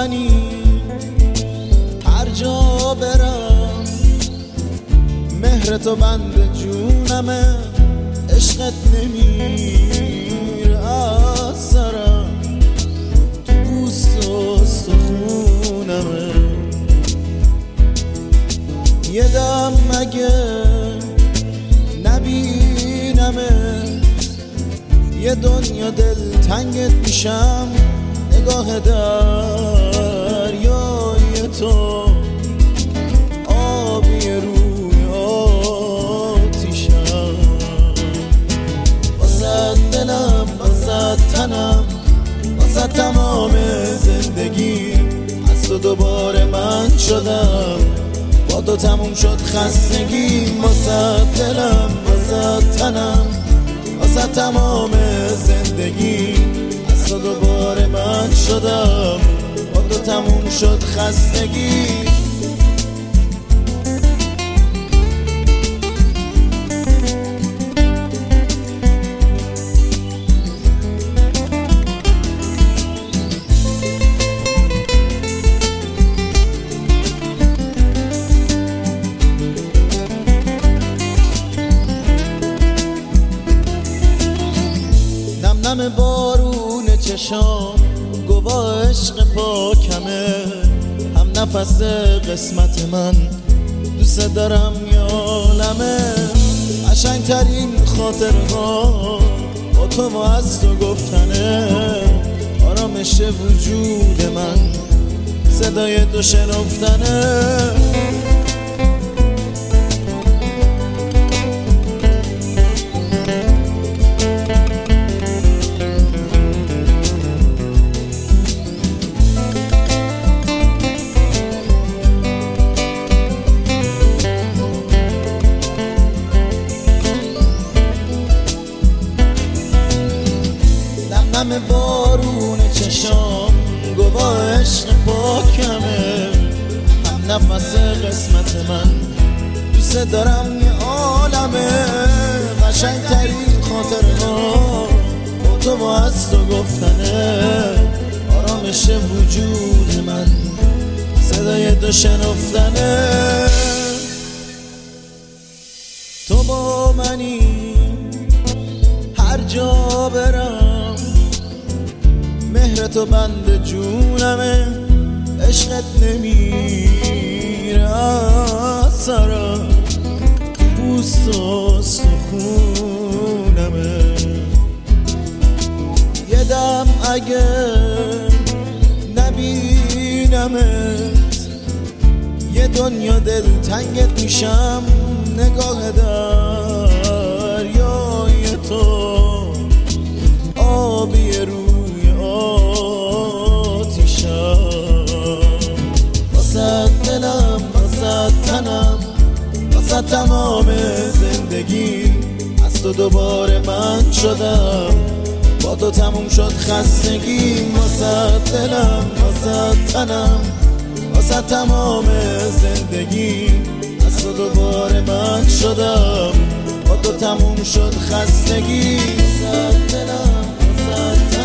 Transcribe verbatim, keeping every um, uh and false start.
منی هر جا برم، مهر تو بند جونمه، عشقت نمیر از سرم، تو پوست و استخونمه. یه دم مگه نبینمت، یه دنیا دل تنگت میشم، نگاه دریای تو آبی روی آتیشم. واسه دلم، واسه تنم، واسه تمام زندگی، از تو دوباره من شدم، با تو تموم شد خستگی. واسه دلم، واسه تنم، واسه تمام زندگی، از تو دوباره من شدم، با تو تموم شد خستگی. نم بارون چشام گواه عشق پاکمه، هم نفس قسمت من، دوست دارم یالمه. قشنگترین خاطرها با تو و از تو گفتنه، آرامش وجود من، صدای تو شنفتنه. نم بارون چشام گواه عشق پاکمه، هم نفس قسمت من، دوست دارم یه عالمه. قشنگترین خاطرها با تو و از تو گفتنه، آرامش وجود من، صدای تو شنفتنه. تو با منی هر جا برم، مهر تو بند جونمه، عشقت نمیره از سرم، تو پوست و استخونمه. یه دم اگه نبینمت، یه دنیا دل تنگت میشم، نگاه دریای تو آبی روی آتیشم. واسه دلم، واسه تنم، واسه تمام زندگی، از تو دوباره من شدم، با تو تموم شد خستگی. واسه دلم، واسه تنم، واسه تمام زندگی، از تو دوباره من شدم، با تو تموم شد خستگی. واسه دلم، واسه